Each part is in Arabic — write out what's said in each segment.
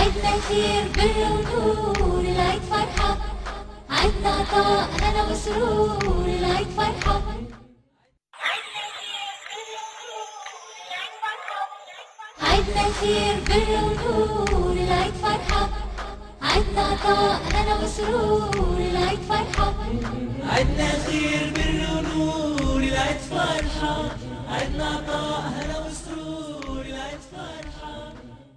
عدنا خير بر ونور العيد فرحة، عدنا عطاء هنا وسرور العيد فرحة. عدنا خير بر ونور العيد فرحة، عدنا عطاء هنا وسرور العيد فرحة. عدنا خير بر ونور العيد فرحة، عدنا عطاء هنا وسرور العيد فرحة.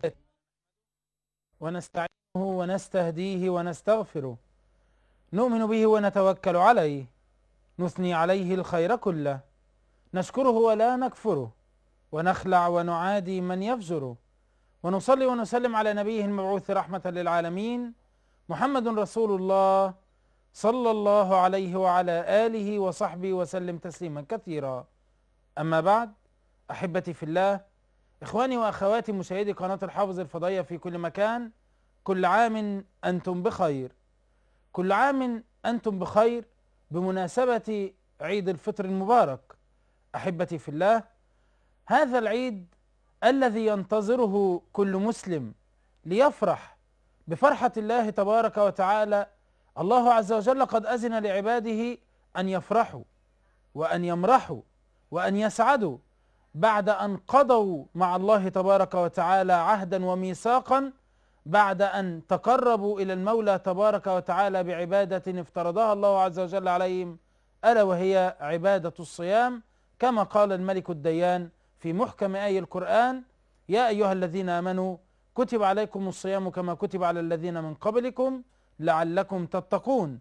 ونستعينه ونستهديه ونستغفره، نؤمن به ونتوكل عليه، نثني عليه الخير كله، نشكره ولا نكفره، ونخلع ونعادي من يفجره، ونصلي ونسلم على نبيه المبعوث رحمة للعالمين محمد رسول الله صلى الله عليه وعلى آله وصحبه وسلم تسليما كثيرا. أما بعد، أحبتي في الله، إخواني وأخواتي مشاهدي قناة الحافظ الفضائية في كل مكان، كل عام أنتم بخير، كل عام أنتم بخير بمناسبة عيد الفطر المبارك. أحبتي في الله، هذا العيد الذي ينتظره كل مسلم ليفرح بفرحة الله تبارك وتعالى. الله عز وجل قد أذن لعباده أن يفرحوا وأن يمرحوا وأن يسعدوا بعد أن قضوا مع الله تبارك وتعالى عهدا وميثاقا، بعد أن تقربوا إلى المولى تبارك وتعالى بعبادة افترضها الله عز وجل عليهم، ألا وهي عبادة الصيام، كما قال الملك الديان في محكم آية القرآن: يا أيها الذين آمنوا كتب عليكم الصيام كما كتب على الذين من قبلكم لعلكم تتقون.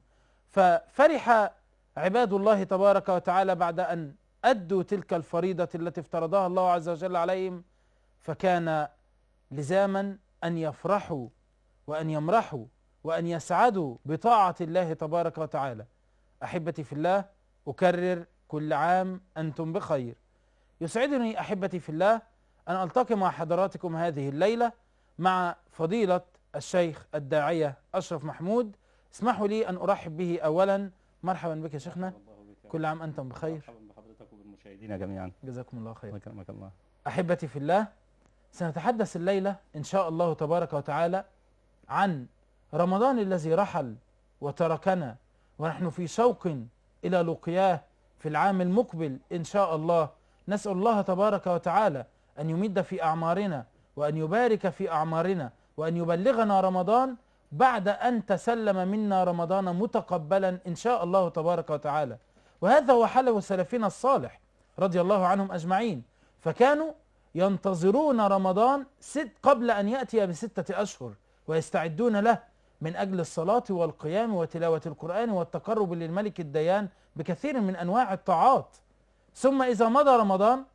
ففرح عباد الله تبارك وتعالى بعد أن أدوا تلك الفريضة التي افترضها الله عز وجل عليهم، فكان لزاما أن يفرحوا وأن يمرحوا وأن يسعدوا بطاعة الله تبارك وتعالى. أحبتي في الله، أكرر: كل عام أنتم بخير. يسعدني أحبتي في الله أن ألتقي مع حضراتكم هذه الليلة مع فضيلة الشيخ الداعية أشرف محمود. اسمحوا لي أن أرحب به أولا. مرحبا بك يا شيخنا، كل عام أنتم بخير. مرحبا بحضرتك وبالمشاهدين جميعا، جزاكم الله خير. أكرمك الله. أحبتي في الله، سنتحدث الليلة إن شاء الله تبارك وتعالى عن رمضان الذي رحل وتركنا، ونحن في شوق إلى لقياه في العام المقبل إن شاء الله. نسأل الله تبارك وتعالى أن يمد في أعمارنا وأن يبارك في أعمارنا وأن يبلغنا رمضان بعد أن تسلم منا رمضان متقبلا إن شاء الله تبارك وتعالى. وهذا هو حال سلفنا الصالح رضي الله عنهم أجمعين، فكانوا ينتظرون رمضان قبل أن يأتي ب6 أشهر ويستعدون له من أجل الصلاة والقيام وتلاوة القرآن والتقرب للملك الديان بكثير من أنواع الطاعات. ثم إذا مضى رمضان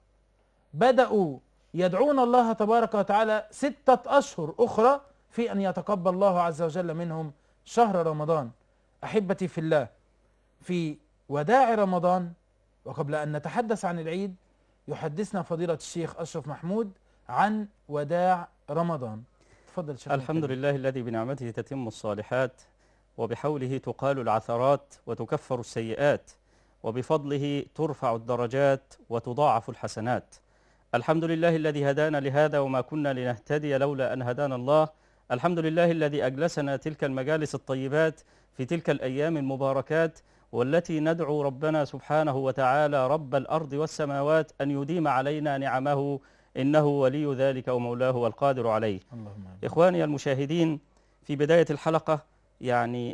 بدأوا يدعون الله تبارك وتعالى 6 أشهر أخرى في أن يتقبل الله عز وجل منهم شهر رمضان. أحبتي في الله، في وداع رمضان وقبل أن نتحدث عن العيد، يحدثنا فضيلة الشيخ أشرف محمود عن وداع رمضان. تفضل شيخ. الحمد لله الذي بنعمته تتم الصالحات، وبحوله تقال العثرات وتكفر السيئات، وبفضله ترفع الدرجات وتضاعف الحسنات. الحمد لله الذي هدانا لهذا وما كنا لنهتدي لولا أن هدانا الله. الحمد لله الذي أجلسنا تلك المجالس الطيبات في تلك الأيام المباركات، والتي ندعو ربنا سبحانه وتعالى رب الأرض والسماوات أن يديم علينا نعمه، إنه ولي ذلك ومولاه والقادر عليه. إخواني المشاهدين، في بداية الحلقة يعني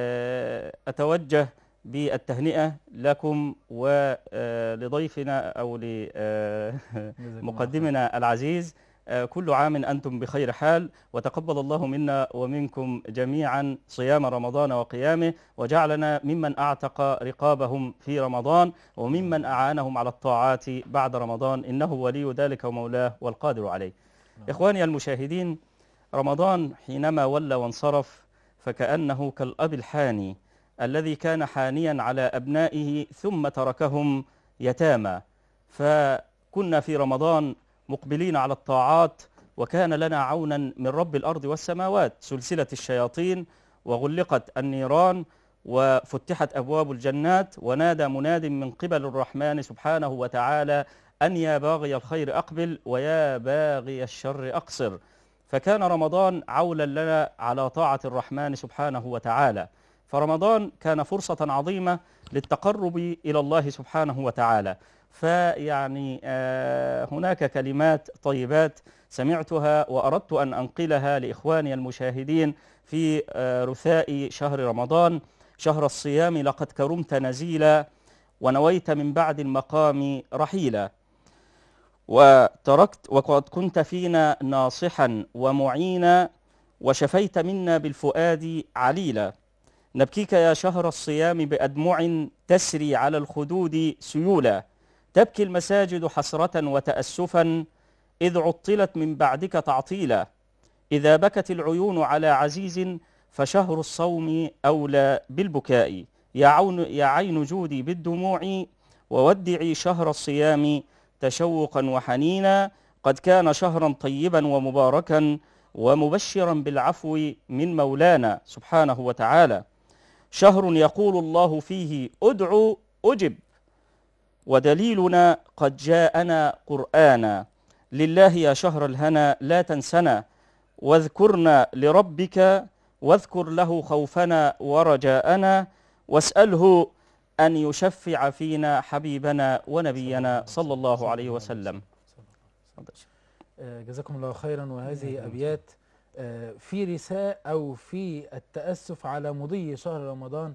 أتوجه بالتهنئة لكم ولضيفنا أو لمقدمنا العزيز. كل عام أنتم بخير حال، وتقبل الله منا ومنكم جميعا صيام رمضان وقيامه، وجعلنا ممن أعتق رقابهم في رمضان وممن أعانهم على الطاعات بعد رمضان، إنه ولي ذلك ومولاه والقادر عليه. إخواني المشاهدين، رمضان حينما ولى وانصرف فكأنه كالأب الحاني الذي كان حانيا على أبنائه ثم تركهم يتامى. فكنا في رمضان مقبلين على الطاعات، وكان لنا عونا من رب الأرض والسماوات. سلسلة الشياطين وغلقت النيران وفتحت أبواب الجنات، ونادى مناد من قبل الرحمن سبحانه وتعالى أن يا باغي الخير أقبل ويا باغي الشر أقصر. فكان رمضان عولا لنا على طاعة الرحمن سبحانه وتعالى. فرمضان كان فرصة عظيمة للتقرب إلى الله سبحانه وتعالى. فيعني هناك كلمات طيبات سمعتها وأردت أن أنقلها لإخواني المشاهدين في رثاء شهر رمضان. شهر الصيام لقد كرمت نزيلا، ونويت من بعد المقام رحيلا، وقد كنت فينا ناصحا ومعينا، وشفيت منا بالفؤاد عليلا. نبكيك يا شهر الصيام بأدمع تسري على الخدود سيولا، تبكي المساجد حسرة وتأسفا إذ عطلت من بعدك تعطيلا. إذا بكت العيون على عزيز فشهر الصوم أولى بالبكاء. يا عين جودي بالدموع وودعي شهر الصيام تشوقا وحنينا. قد كان شهرا طيبا ومباركا ومبشرا بالعفو من مولانا سبحانه وتعالى. شهر يقول الله فيه ادعوا أجب، ودليلنا قد جاءنا قرآنا. لله يا شهر الهنا لا تنسنا، واذكرنا لربك واذكر له خوفنا ورجاءنا، واسأله أن يشفع فينا حبيبنا ونبينا صلى الله عليه وسلم. جزاكم الله خيرا. وهذه أبيات في رثاء أو في التأسف على مضي شهر رمضان.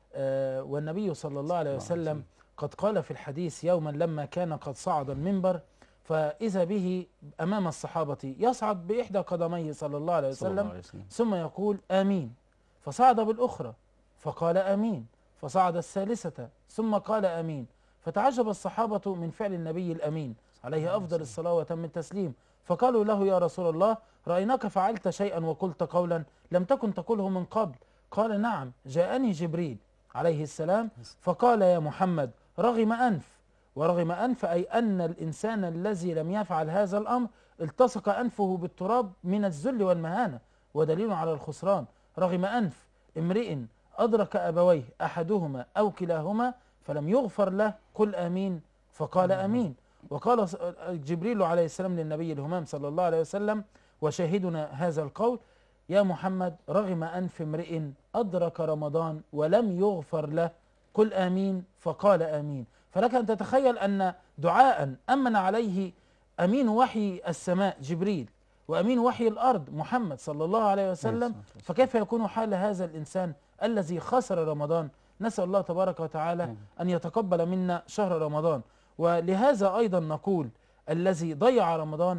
والنبي صلى الله عليه وسلم قد قال في الحديث يوما لما كان قد صعد المنبر، فإذا به أمام الصحابة يصعد بإحدى قدميه صلى الله عليه وسلم ثم يقول آمين، فصعد بالأخرى فقال آمين، فصعد الثالثة ثم قال آمين، فتعجب الصحابة من فعل النبي الأمين عليه أفضل الصلاة وتم التسليم، فقالوا له يا رسول الله رأيناك فعلت شيئا وقلت قولا لم تكن تقوله من قبل. قال نعم، جاءني جبريل عليه السلام فقال يا محمد رغم أنف. ورغم أنف أي أن الإنسان الذي لم يفعل هذا الأمر التصق أنفه بالتراب من الذل والمهانة، ودليل على الخسران. رغم أنف امرئ أدرك أبويه أحدهما أو كلاهما فلم يغفر له، قل آمين، فقال آمين. وقال جبريل عليه السلام للنبي الهمام صلى الله عليه وسلم وشاهدنا هذا القول يا محمد رغم أنف امرئ أدرك رمضان ولم يغفر له، قل آمين، فقال آمين. فلك أن تتخيل أن دعاء أمن عليه أمين وحي السماء جبريل وأمين وحي الأرض محمد صلى الله عليه وسلم، فكيف يكون حال هذا الإنسان الذي خسر رمضان؟ نسأل الله تبارك وتعالى أن يتقبل منا شهر رمضان. ولهذا أيضا نقول الذي ضيع رمضان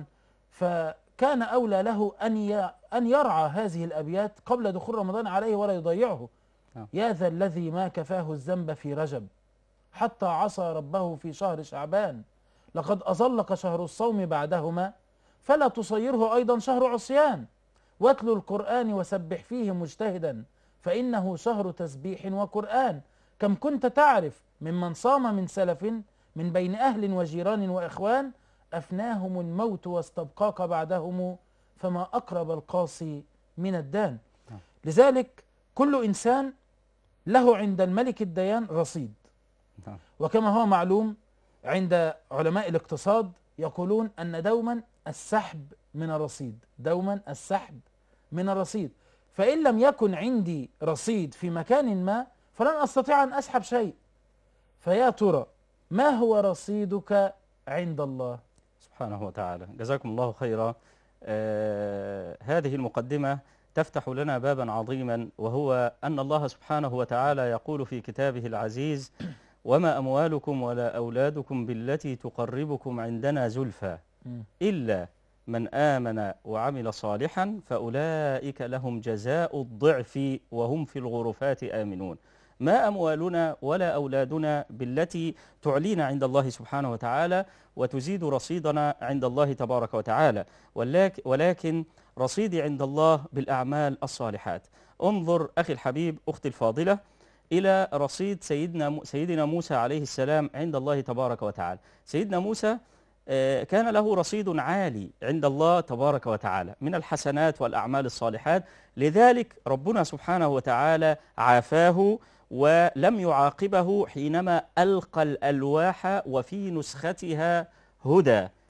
فكان أولى له أن يرعى هذه الأبيات قبل دخول رمضان عليه ولا يضيعه. يا ذا الذي ما كفاه الذنب في رجب حتى عصى ربه في شهر شعبان، لقد أظلك شهر الصوم بعدهما فلا تصيره أيضا شهر عصيان، واتل القرآن وسبح فيه مجتهدا فإنه شهر تسبيح وقرآن. كم كنت تعرف ممن صام من سلف من بين أهل وجيران وإخوان أفناهم الموت واستبقاك بعدهم فما أقرب القاصي من الدان. لذلك كل إنسان له عند الملك الديان رصيد، وكما هو معلوم عند علماء الاقتصاد يقولون أن دوما السحب من الرصيد، دوما السحب من الرصيد. فإن لم يكن عندي رصيد في مكان ما فلن أستطيع أن أسحب شيء. فيا ترى ما هو رصيدك عند الله سبحانه وتعالى؟ جزاكم الله خيرا. هذه المقدمة تفتح لنا بابا عظيما، وهو أن الله سبحانه وتعالى يقول في كتابه العزيز وما أموالكم ولا أولادكم بالتي تقربكم عندنا زلفى إلا من آمن وعمل صالحا فأولئك لهم جزاء الضعف وهم في الغرفات آمنون. ما أموالنا ولا أولادنا بالتي تعلينا عند الله سبحانه وتعالى وتزيد رصيدنا عند الله تبارك وتعالى، ولكن رصيدي عند الله بالأعمال الصالحات. انظر أخي الحبيب أختي الفاضلة إلى رصيد سيدنا موسى عليه السلام عند الله تبارك وتعالى. سيدنا موسى كان له رصيد عالي عند الله تبارك وتعالى من الحسنات والأعمال الصالحات، لذلك ربنا سبحانه وتعالى عافاه ولم يعاقبه حينما ألقى الألواح وفي نسختها هدى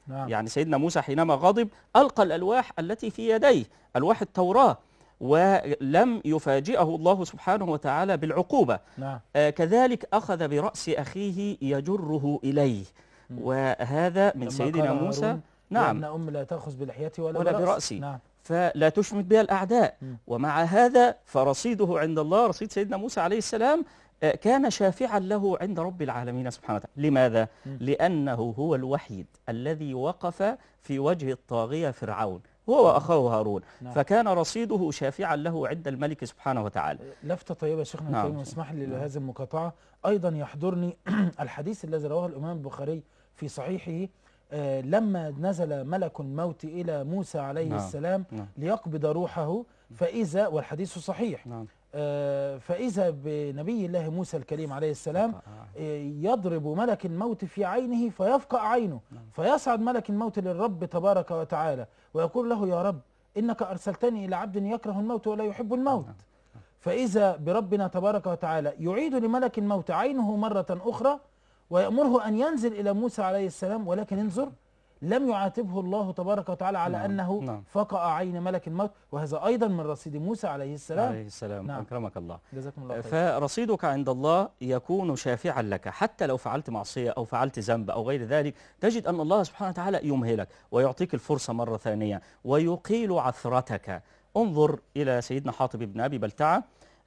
نعم. يعني سيدنا موسى حينما غضب ألقى الألواح التي في يديه، ألواح التوراة، ولم يفاجئه الله سبحانه وتعالى بالعقوبة. نعم. كذلك أخذ برأس أخيه يجره إليه، وهذا من لما سيدنا قال موسى. هارون: نعم. يا ابن أم لا تأخذ بلحيتي ولا ولا برأسي. نعم. فلا تشمت بها الأعداء. م. ومع هذا فرصيده عند الله، رصيد سيدنا موسى عليه السلام كان شافعا له عند رب العالمين سبحانه وتعالى. لماذا؟ لأنه هو الوحيد الذي وقف في وجه الطاغية فرعون، هو وأخاه هارون. نعم. فكان رصيده شافعا له عند الملك سبحانه وتعالى. لفتة طيبة يا شيخنا نعم. الكريم، واسمح لي لهذه المقاطعة. أيضا يحضرني الحديث الذي رواه الإمام البخاري في صحيحه، لما نزل ملك الموت إلى موسى عليه نعم. السلام نعم. ليقبض روحه، فإذا، والحديث صحيح، نعم. فإذا بنبي الله موسى الكريم عليه السلام يضرب ملك الموت في عينه فيفقأ عينه، فيصعد ملك الموت للرب تبارك وتعالى ويقول له: يا رب، إنك أرسلتني إلى عبد يكره الموت ولا يحب الموت. فإذا بربنا تبارك وتعالى يعيد لملك الموت عينه مرة أخرى ويأمره أن ينزل إلى موسى عليه السلام، ولكن انظر، لم يعاتبه الله تبارك وتعالى على أنه فقأ عين ملك الموت، وهذا أيضا من رصيد موسى عليه السلام. عليه السلام. نعم. أكرمك الله. جزاكم الله خير. فرصيدك عند الله يكون شافعا لك، حتى لو فعلت معصية أو فعلت ذنب أو غير ذلك، تجد أن الله سبحانه وتعالى يمهلك ويعطيك الفرصة مرة ثانية ويقيل عثرتك. انظر إلى سيدنا حاطب بن أبي بلتعة،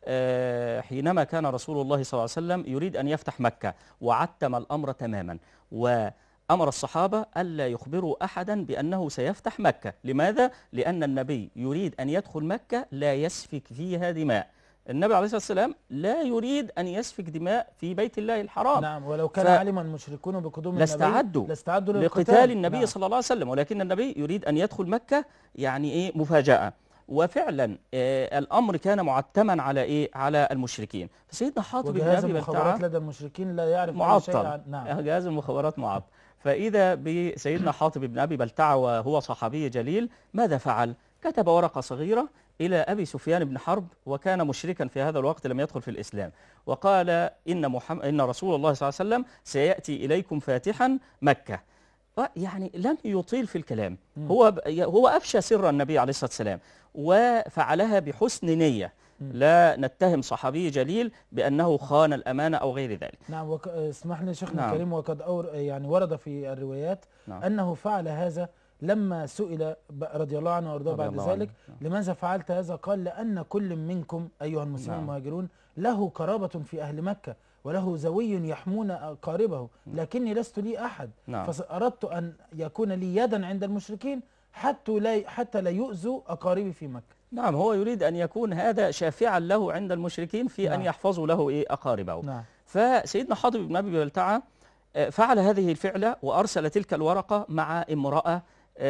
حينما كان رسول الله صلى الله عليه وسلم يريد أن يفتح مكة وعتم الأمر تماما، وأمر الصحابة ألا يخبروا أحدا بأنه سيفتح مكة. لماذا؟ لأن النبي يريد أن يدخل مكة لا يسفك فيها دماء. النبي عليه الصلاة والسلام لا يريد أن يسفك دماء في بيت الله الحرام. نعم. ولو كان علم المشركون بقدوم النبي لاستعدوا لقتال النبي. نعم. صلى الله عليه وسلم، ولكن النبي يريد أن يدخل مكة يعني مفاجأة. وفعلا الأمر كان معتما على على المشركين. فسيدنا حاطب بن أبي بلتعة لدى المشركين لا يعرف معطل. أي شيء نعم. جهاز المخابرات معطل. فإذا بسيدنا حاطب بن أبي بلتعة وهو صحابي جليل، ماذا فعل؟ كتب ورقة صغيرة إلى أبي سفيان بن حرب، وكان مشركا في هذا الوقت لم يدخل في الإسلام، وقال إن رسول الله صلى الله عليه وسلم سيأتي إليكم فاتحا مكة. يعني لم يطيل في الكلام، هو أفشى سر النبي عليه الصلاة والسلام، وفعلها بحسن نية. لا نتهم صحابي جليل بأنه خان الأمانة أو غير ذلك. نعم. اسمح لي شيخنا نعم. الكريم، وقد يعني ورد في الروايات نعم. أنه فعل هذا لما سئل رضي الله عنه وارضاه بعد ذلك: لماذا فعلت هذا؟ قال: لأن كل منكم أيها المسلمون المهاجرون له قرابة في أهل مكة وله زوي يحمون أقاربه، لكني لست لي أحد. فأردت أن يكون لي يدا عند المشركين حتى لا يؤذوا أقاربي في مكة. نعم. هو يريد أن يكون هذا شافعا له عند المشركين في أن يحفظوا له أقاربه. نعم. فسيدنا حاطب بن أبي بلتعة فعل هذه الفعلة وأرسل تلك الورقة مع امرأة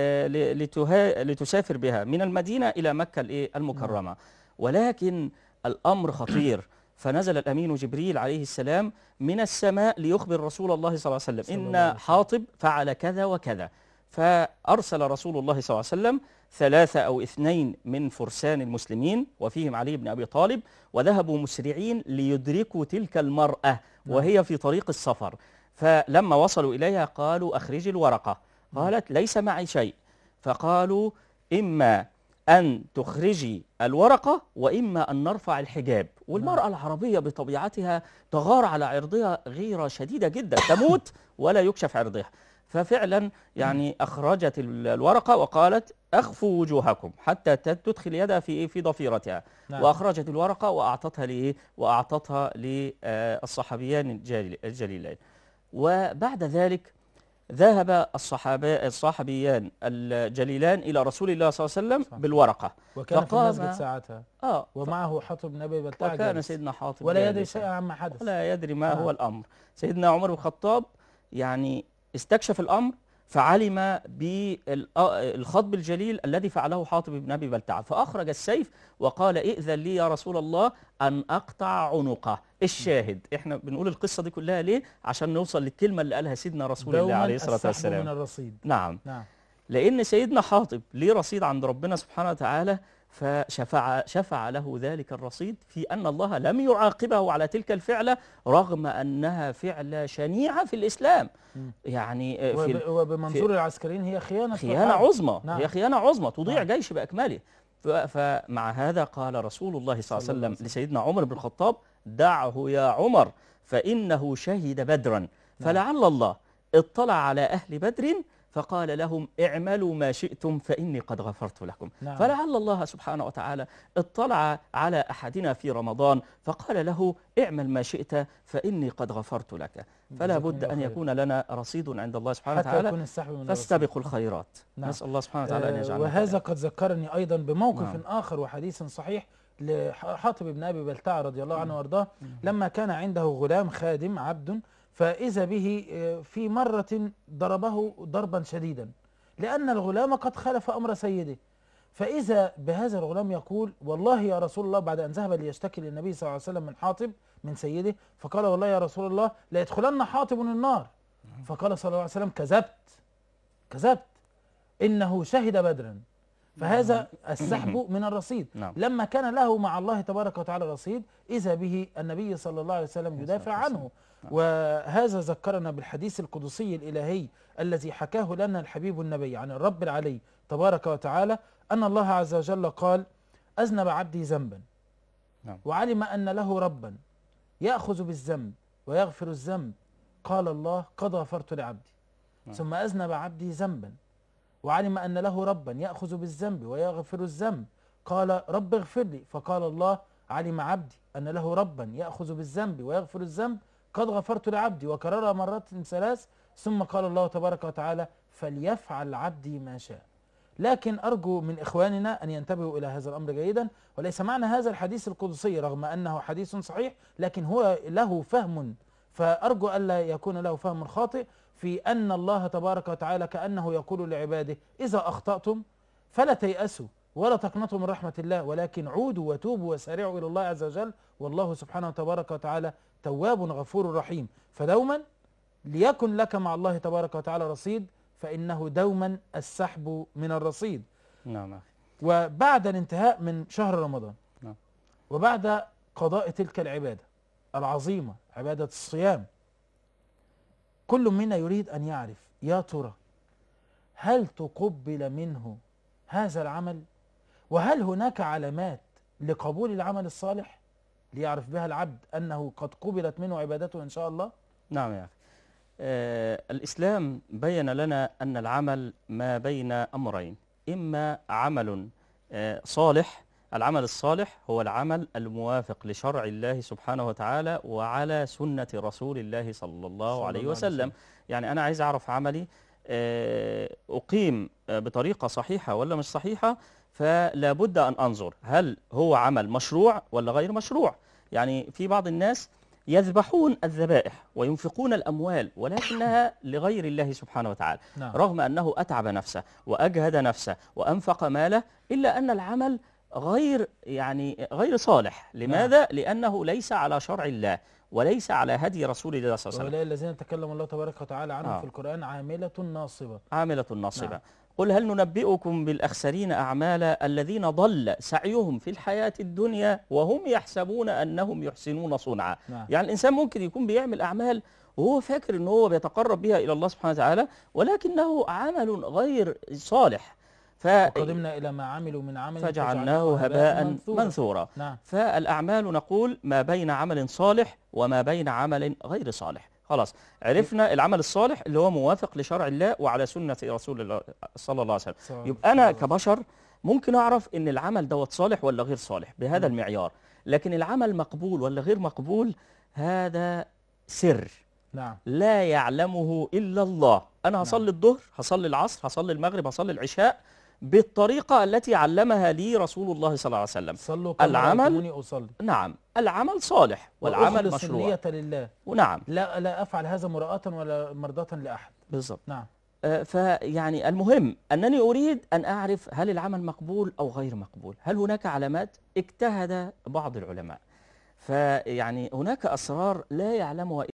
لتسافر بها من المدينة إلى مكة المكرمة. ولكن الأمر خطير، فنزل الأمين جبريل عليه السلام من السماء ليخبر رسول الله صلى الله عليه وسلم إن حاطب فعل كذا وكذا. فأرسل رسول الله صلى الله عليه وسلم 3 أو 2 من فرسان المسلمين وفيهم علي بن أبي طالب، وذهبوا مسرعين ليدركوا تلك المرأة وهي في طريق السفر. فلما وصلوا إليها قالوا: أخرجي الورقة. قالت: ليس معي شيء. فقالوا: إما أن تخرجي الورقة وإما أن نرفع الحجاب. والمرأة العربية بطبيعتها تغار على عرضها غيرة شديدة جدا، تموت ولا يكشف عرضها. ففعلا يعني أخرجت الورقة وقالت: أخفوا وجوهكم حتى تدخل يدها في ضفيرتها. وأخرجت الورقة وأعطتها للصحابيان الجليلين. وبعد ذلك ذهب الصحابيان الجليلان إلى رسول الله صلى الله عليه وسلم بالورقة، وكان في المسجد ساعتها ومعه حاطب بن أبي بلتعة، وكان سيدنا حاطب ولا يدري شيئا عما حدث، ولا يدري ما هو الأمر. سيدنا عمر بن الخطاب يعني استكشف الأمر، فعلم بالخطب الجليل الذي فعله حاطب بن أبي بلتعة، فأخرج السيف وقال: ائذن لي يا رسول الله أن أقطع عنقه. الشاهد، احنا بنقول القصة دي كلها ليه؟ عشان نوصل للكلمة اللي قالها سيدنا رسول الله عليه الصلاة والسلام: من الرصيد. نعم. لأن سيدنا حاطب ليه رصيد عند ربنا سبحانه وتعالى، فشفع له ذلك الرصيد في أن الله لم يعاقبه على تلك الفعلة رغم أنها فعلة شنيعة في الإسلام. يعني وبمنظور العسكريين هي خيانة عظمى. نعم. هي خيانة عظمى تضيع نعم. جيش بأكمله. فمع هذا قال رسول الله صلى الله عليه وسلم لسيدنا عمر بن الخطاب: دعه يا عمر فإنه شهد بدرا، فلعل الله اطلع على أهل بدر فقال لهم: اعملوا ما شئتم فإني قد غفرت لكم. نعم. فلعل الله سبحانه وتعالى اطلع على أحدنا في رمضان فقال له: اعمل ما شئت فإني قد غفرت لك. فلا بد أن يكون لنا رصيد عند الله سبحانه وتعالى، فاستبقوا الخيرات. نعم. نسأل الله سبحانه وتعالى أن يجعلنا. وهذا قد ذكرني أيضا بموقف آخر وحديث صحيح لحاطب بن أبي بلتعة رضي الله عنه وارضاه، لما كان عنده غلام خادم عبد، فإذا به في مرة ضربه ضربا شديدا لأن الغلام قد خالف أمر سيده، فإذا بهذا الغلام يقول: والله يا رسول الله، بعد أن ذهب ليشتكي للنبي صلى الله عليه وسلم من حاطب من سيده، فقال: والله يا رسول الله لا يدخلن حاطب النار. فقال صلى الله عليه وسلم: كذبت، إنه شهد بدرا. فهذا السحب من الرصيد. لما كان له مع الله تبارك وتعالى رصيد، إذا به النبي صلى الله عليه وسلم يدافع عنه. وهذا ذكرنا بالحديث القدسي الإلهي الذي حكاه لنا الحبيب النبي عن الرب العلي تبارك وتعالى، أن الله عز وجل قال: أذنب عبدي ذنبا وعلم أن له ربا يأخذ بالذنب ويغفر الذنب، قال الله: قد غفرت لعبدي. ثم أذنب عبدي ذنبا وعلم أن له ربا يأخذ بالذنب ويغفر الذنب، قال: رب اغفر لي، فقال الله: علم عبدي أن له ربا يأخذ بالذنب ويغفر الذنب، قد غفرت لعبدي، وكررها مرات 3، ثم قال الله تبارك وتعالى: فليفعل عبدي ما شاء. لكن أرجو من إخواننا أن ينتبهوا إلى هذا الأمر جيدا، وليس معنى هذا الحديث القدسي رغم أنه حديث صحيح لكن هو له فهم، فأرجو ألا يكون له فهم خاطئ في أن الله تبارك وتعالى كأنه يقول لعباده: إذا أخطأتم فلا تيأسوا ولا تقنطوا من رحمة الله، ولكن عودوا وتوبوا وسارعوا إلى الله عز وجل، والله سبحانه تبارك وتعالى تواب غفور رحيم. فدوما ليكن لك مع الله تبارك وتعالى رصيد، فإنه دوما السحب من الرصيد. نعم. وبعد الانتهاء من شهر رمضان وبعد قضاء تلك العبادة العظيمة، عبادة الصيام، كل منا يريد أن يعرف: يا ترى هل تقبل منه هذا العمل؟ وهل هناك علامات لقبول العمل الصالح ليعرف بها العبد أنه قد قبلت منه عبادته إن شاء الله؟ نعم يا أخي. الإسلام بين لنا أن العمل ما بين أمرين: إما عمل صالح. العمل الصالح هو العمل الموافق لشرع الله سبحانه وتعالى وعلى سنة رسول الله صلى الله عليه وسلم. يعني أنا عايز أعرف عملي أقيم بطريقة صحيحة ولا مش صحيحة، فلا بد أن أنظر هل هو عمل مشروع ولا غير مشروع. يعني في بعض الناس يذبحون الذبائح وينفقون الأموال ولكنها لغير الله سبحانه وتعالى. رغم أنه أتعب نفسه وأجهد نفسه وأنفق ماله، إلا أن العمل غير صالح. لماذا؟ لأنه ليس على شرع الله وليس على هدي رسول الله صلى الله عليه وسلم. وهؤلاء الذين تكلم الله تبارك وتعالى عنهم في القرآن: عاملة ناصبة. عاملة ناصبة. قل هل ننبئكم بالأخسرين أعمالا الذين ضل سعيهم في الحياة الدنيا وهم يحسبون أنهم يحسنون صنعا. يعني الإنسان ممكن يكون بيعمل أعمال وهو فاكر أنه هو بيتقرب بها إلى الله سبحانه وتعالى، ولكنه عمل غير صالح. وقدمنا إلى ما عملوا من عمل فجعلناه هباء منثورا. فالأعمال نقول ما بين عمل صالح وما بين عمل غير صالح. خلاص عرفنا العمل الصالح اللي هو موافق لشرع الله وعلى سنة رسول الله صلى الله عليه وسلم. يبقى أنا كبشر ممكن أعرف إن العمل دوت صالح ولا غير صالح بهذا المعيار، لكن العمل مقبول ولا غير مقبول هذا سر لا يعلمه إلا الله. أنا هصلي الظهر، هصلي العصر، هصلي المغرب، هصلي العشاء بالطريقة التي علمها لي رسول الله صلى الله عليه وسلم. صلوا كما رأيتموني أصلي. نعم، العمل صالح والعمل مشروع. النية لله. ونعم، لا أفعل هذا مراءة ولا مرضاة لأحد. بالضبط. نعم. فيعني المهم أنني أريد أن أعرف هل العمل مقبول أو غير مقبول. هل هناك علامات؟ اجتهد بعض العلماء، فيعني هناك أسرار لا يعلمها